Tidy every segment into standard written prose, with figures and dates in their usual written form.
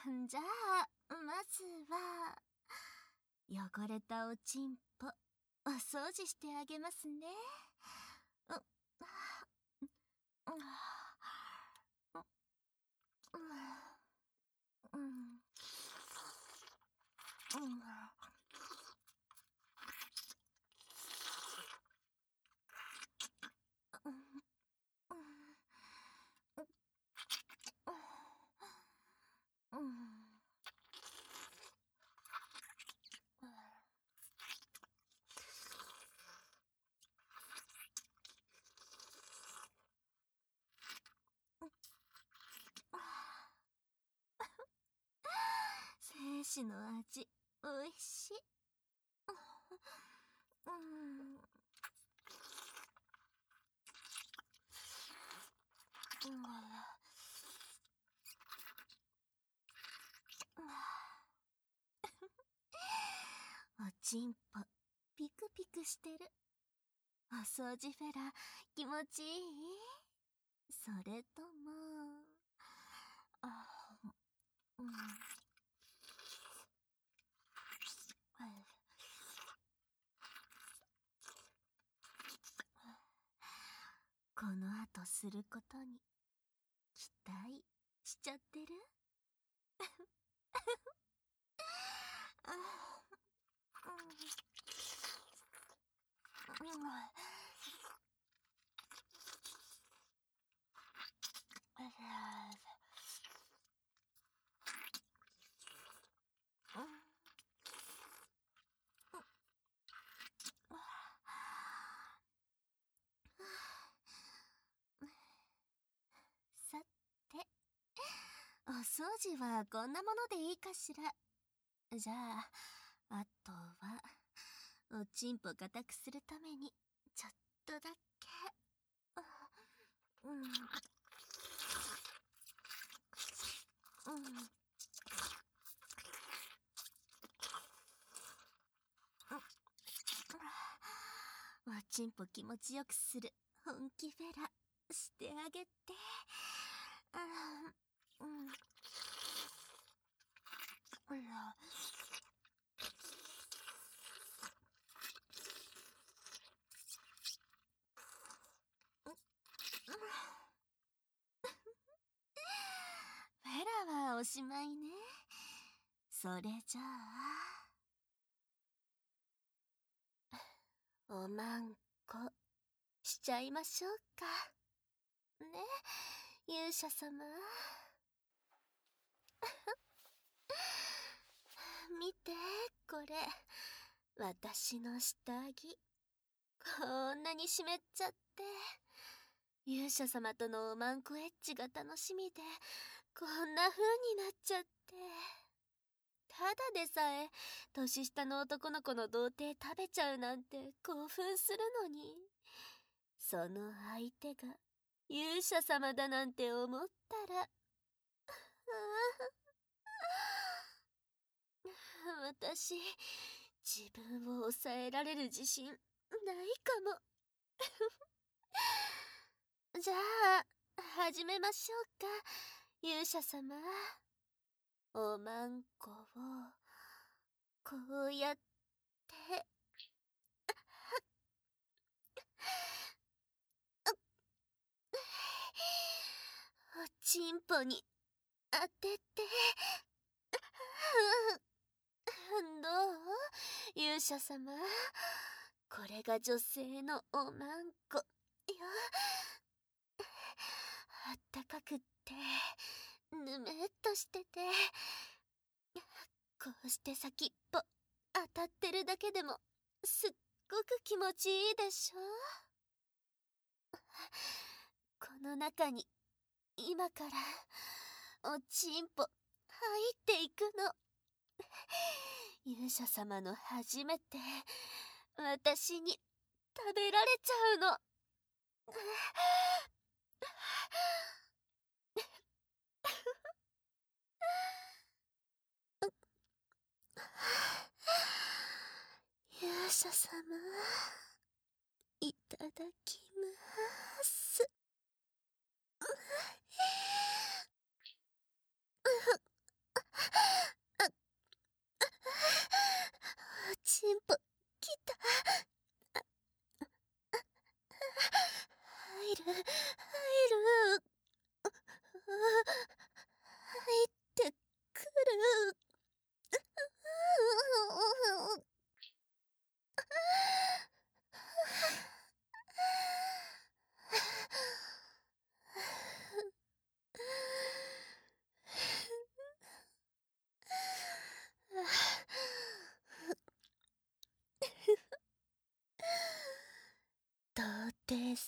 じゃあ、まずは、汚れたおちんぽ、お掃除してあげますね。精子の味、おいしい。おちんぽ、ピクピクしてる。お掃除フェラ、気持ちいい？それとも、この後することに期待しちゃってる？さて、お掃除はこんなものでいいかしら。じゃあ、あとは、おちんぽ固くするために、ちょっとだけ。おちんぽ気持ちよくする本気フェラしてあげて。フェラはおしまいね。それじゃあ、おまんこしちゃいましょうか。ね、勇者様。見て、これ。私の下着。こんなに湿っちゃって。勇者様とのおまんこエッチが楽しみで、こんな風になっちゃって。ただでさえ、年下の男の子の童貞食べちゃうなんて興奮するのに。その相手が勇者様だなんて思ったら、私、自分を抑えられる自信ないかも。じゃあ、始めましょうか、勇者様。おまんこを、こうやって、おちんぽに当てて、どう？勇者様。これが女性のおまんこよ。あったかくって、ぬめっとしてて、こうして先っぽ当たってるだけでもすっごく気持ちいいでしょ。この中に今からおちんぽ入っていくの。勇者様の初めて私に食べられちゃうの。勇者様、いただきます。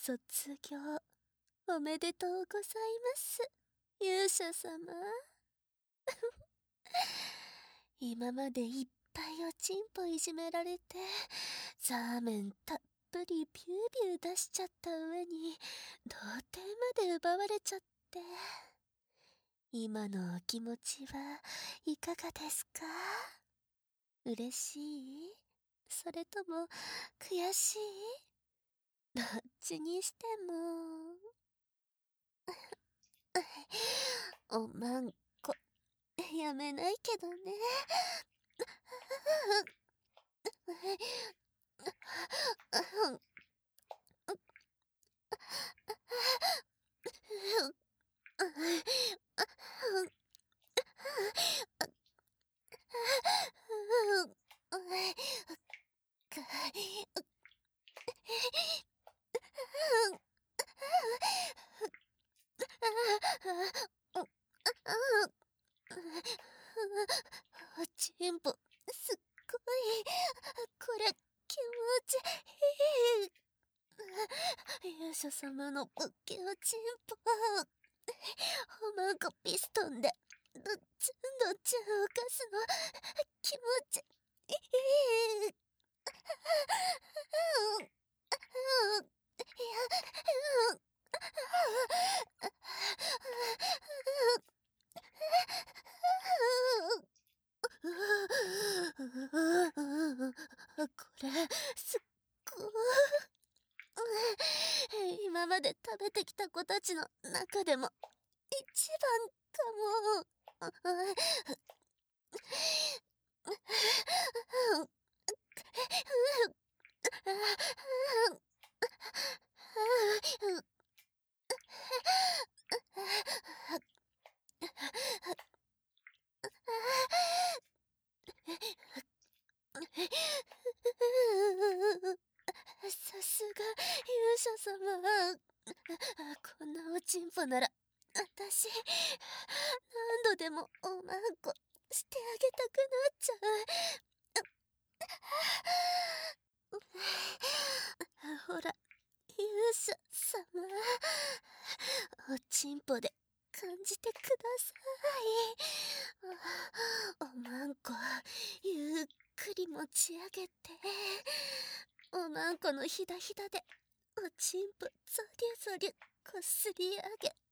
卒業おめでとうございます、勇者様。今までいっぱいおちんぽいじめられて、ザーメンたっぷりビュービュー出しちゃった上に、童貞まで奪われちゃって。今のお気持ちはいかがですか？嬉しい？それとも悔しい？どっちにしても。おまんこ、やめないけどね。おちんぽ、すっごい。これ、気持ちいい。勇者様のおっきおちんぽ。おまんこピストンで、どっちん動かすの、気持ちいい。これ、すっごい。今まで食べてきた子たちの中でも、一番かも。さすが勇者様。こんなおちんぽなら私何度でもおまんこしてあげたくなっちゃう。ほら勇者様、おちんぽで感じてください。おまんこゆっくり持ち上げて、おまんこのひだひだでおちんぽゾリュゾリュこすり上げて、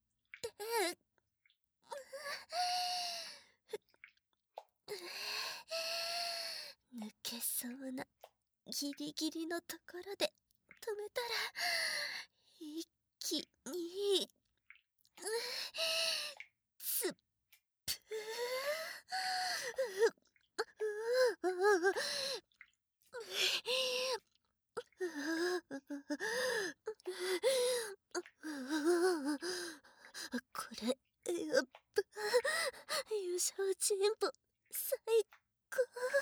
抜けそうなギリギリのところで止めたら、一気につっぷこれやっぱ優勝チンポ最高。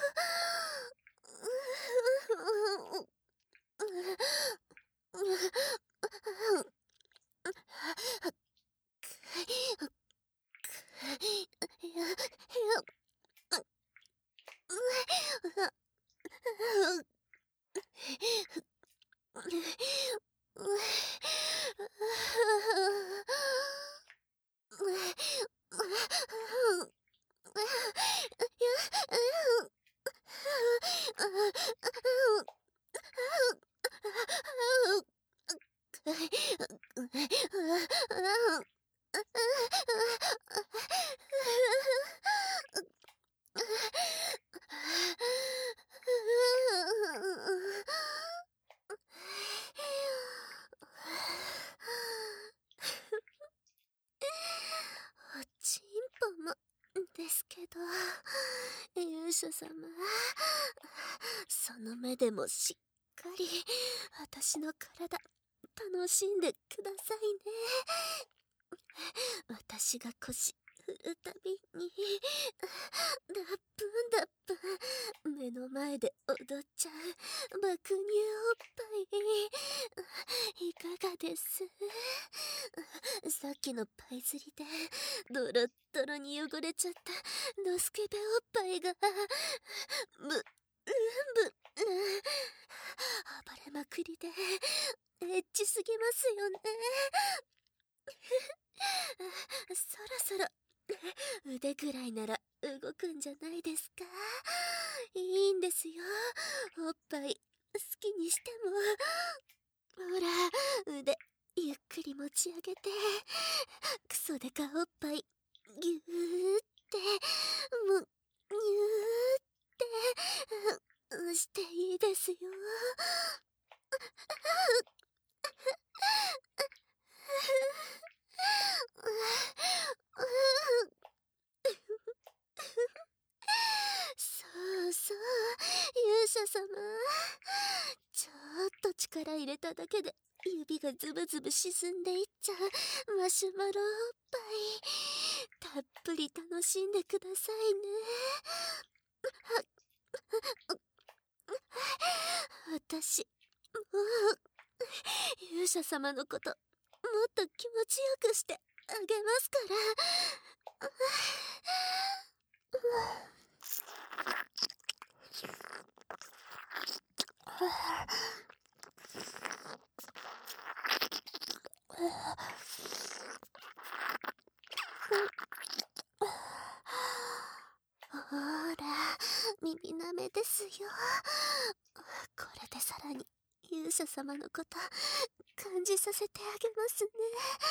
おちんぽもですけど、勇者様、その目でもしっかり私の体楽しんでくださいね。私が腰振るたびにダップンダップン目の前で踊っちゃう爆乳おっぱい、いかがです？さっきのパイ釣りでドロッドロに汚れちゃったドスケベおっぱいが暴れまくりでエッチすぎますよね。そろそろ腕ぐらいなら動くんじゃないですか。いいんですよ、おっぱい好きにしても。ほら、腕ゆっくり持ち上げて、クソデカおっぱいぎゅーってにゅーってしていいですよ。そうそう、勇者様、ちょっと力入れただけで指がズブズブ沈んでいっちゃうマシュマロおっぱい、たっぷり楽しんでくださいね。私もう勇者様のこともっと気持ちよくしてあげますから。ほら、耳なめですよ。これでさらに勇者様のこと感じさせてあげますね。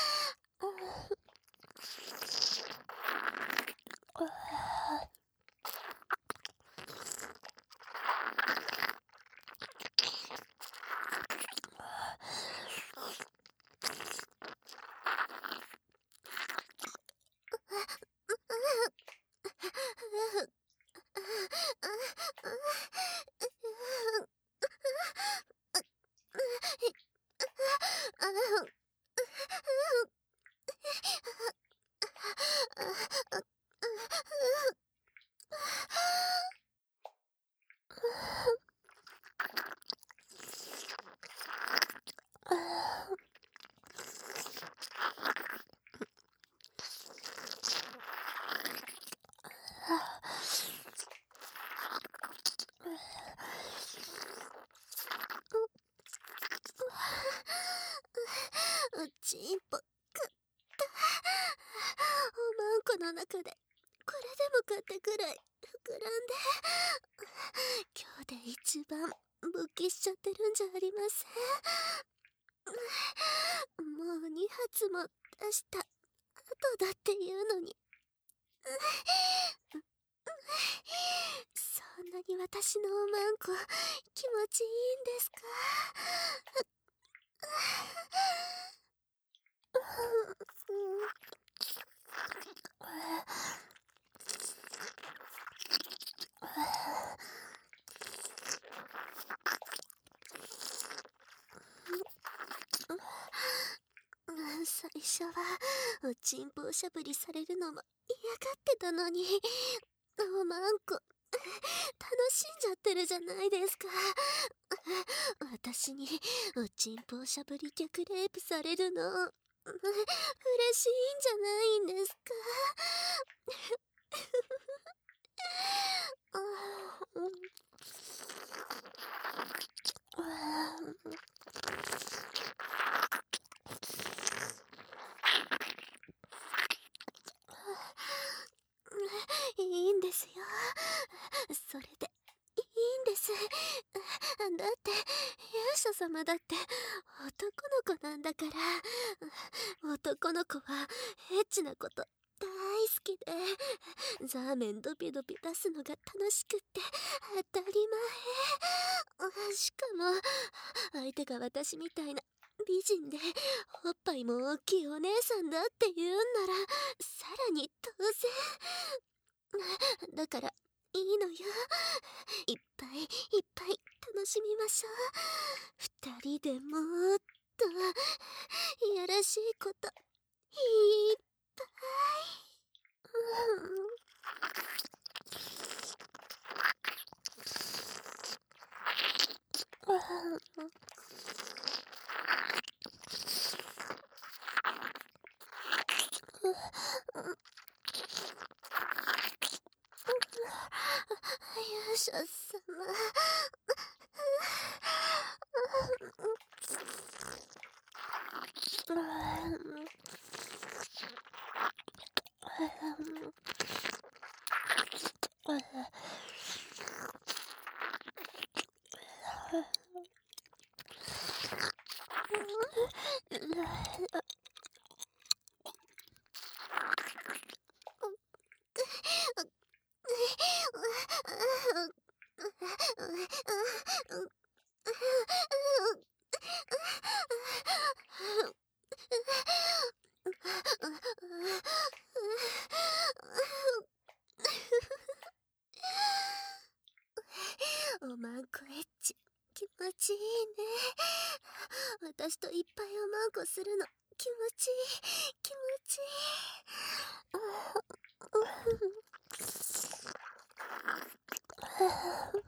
おちんぽ買った。おまんこの中でこれでもかってくらい膨らんで、今日で一番勃起しちゃってるんじゃありません。もう2発も出した後だっていうのに。そんなに私のおまんこ気持ちいいんですか？最初はおちんぽおしゃぶりされるのも嫌がってたのに、おまんこ楽しんじゃってるじゃないですか。私におちんぽおしゃぶり逆レイプされるの嬉しいんじゃないんですか？いいんですよ、それでいいんです。だって勇者様だって男の子なんだから。男の子はエッチなこと大好きで、ザーメンドビドビ出すのが楽しくって当たり前。しかも相手が私みたいな美人でおっぱいも大きいお姉さんだって言うんならさらに当然だから、いいのよ、いっぱいいっぱい楽しみましょう。二人でもっといやらしいこといっぱい。勇者様、 おまんこエッチ、気持ちいいね。私といっぱいおまんこするの、気持ちいい、気持ちいい。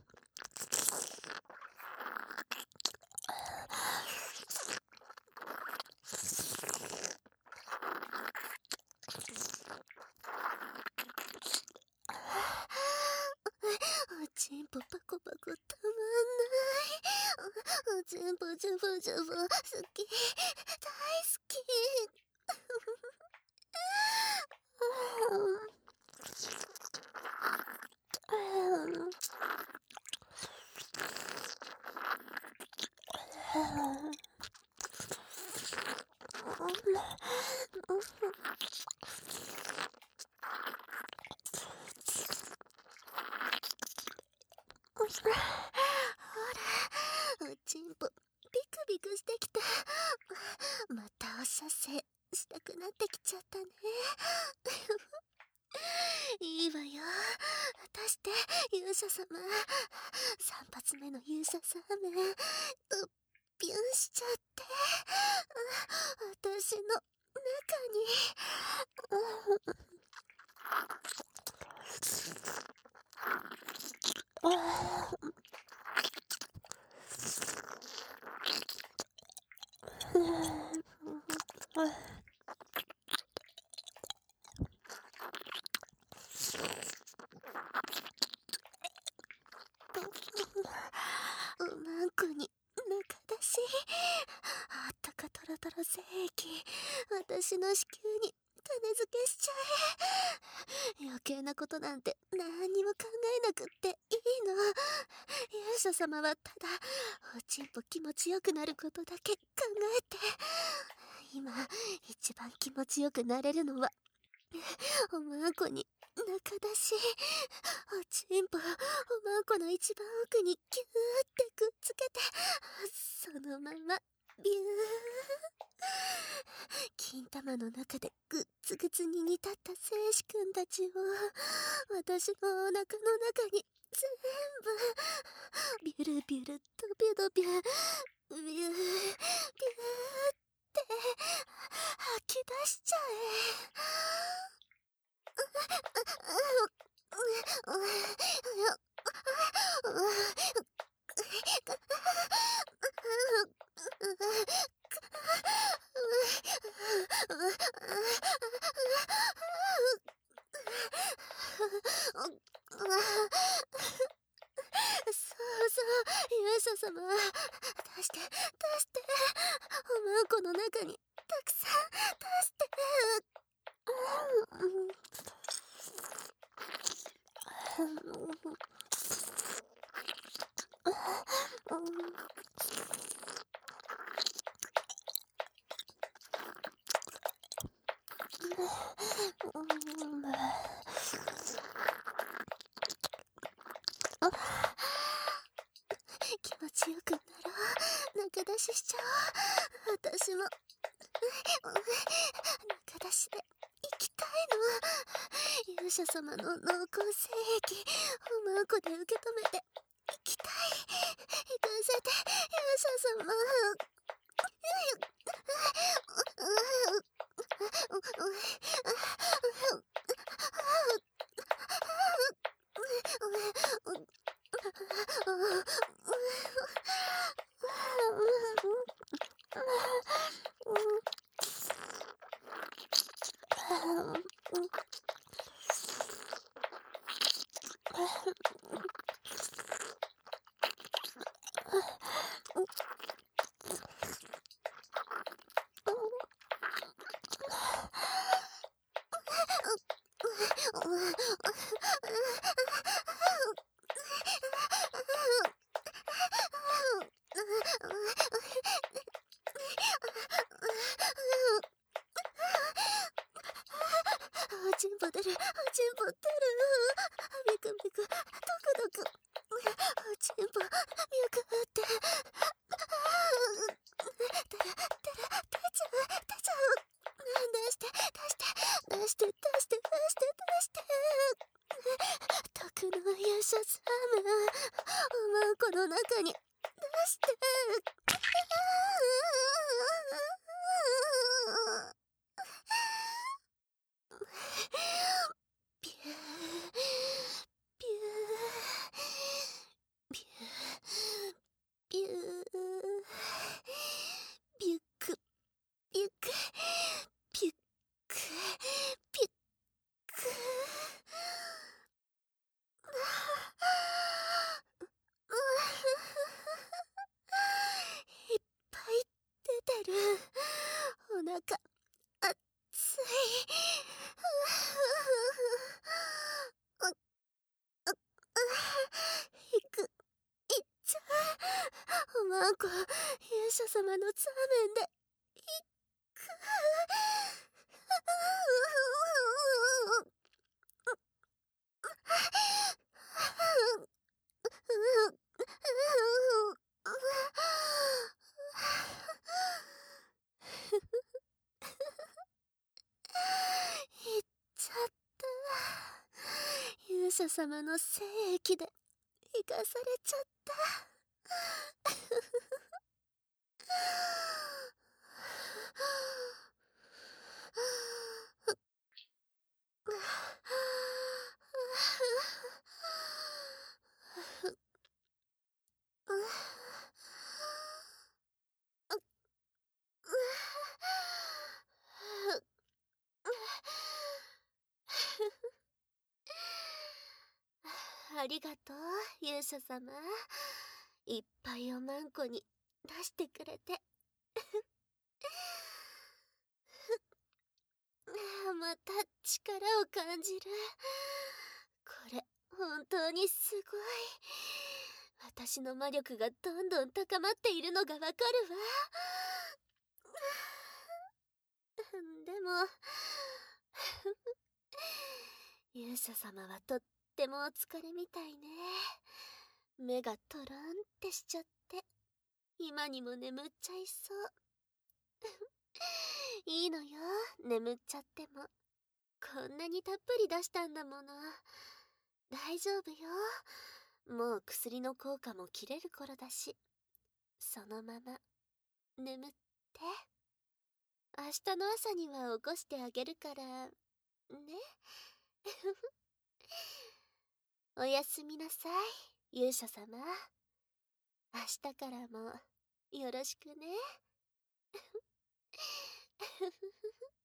おちんぽパコパコたまんない。おちんぽジュボジュボ好き、大好き。ほら、おちんぽビクビクしてきた。またお射精したくなってきちゃったね。いいわよ、出して勇者様。3発目の勇者さめとビュンしちゃって、私の中に。おまんこに中出し、あったかトロトロ精液、私の子宮に種付けしちゃえ。余計なことなんて何にも考えなくっていいの。勇者様はただおちんぽ気持ちよくなることだけ考えて。今一番気持ちよくなれるのはおまんこに中出し、おちんぽおまんこの一番奥にギューってくっつけて、そのままビュー。金玉の中でグッツグツに煮立った精子くんたちを私のお腹の中に全部ビュルビュルとビュドビュビュービューって吐き出しちゃえ。そうそう、勇者様、出して出して、おまんこの中にたくさん出して。気持ちよくなろう。中出ししちゃおう。私も中出しで行きたいの。勇者様の濃厚精液おまんこで受け止めて行きたい。行かせて勇者様。 めがドクドク、おちんぽ脈打って、出ちゃう、出して出して徳の勇者サム、おまんこの中に出して、ピューピューピューピュービュックビュックピュックピュック、いっぱい出てる。お腹熱い。いっちゃう。おまんこ勇者様のザーメンでいく。いっちゃった。勇者様の精液で生かされちゃった。ありがとう、勇者様。いっぱいおまんこに出してくれて。また力を感じる。これ、本当にすごい。私の魔力がどんどん高まっているのがわかるわ。でも、勇者様はとってもお疲れみたいね。目がトロンってしちゃって、今にも眠っちゃいそう。いいのよ、眠っちゃっても。こんなにたっぷり出したんだもの。大丈夫よ。もう薬の効果も切れる頃だし、そのまま眠って。明日の朝には起こしてあげるからね。おやすみなさい、勇者様。明日からもよろしくね。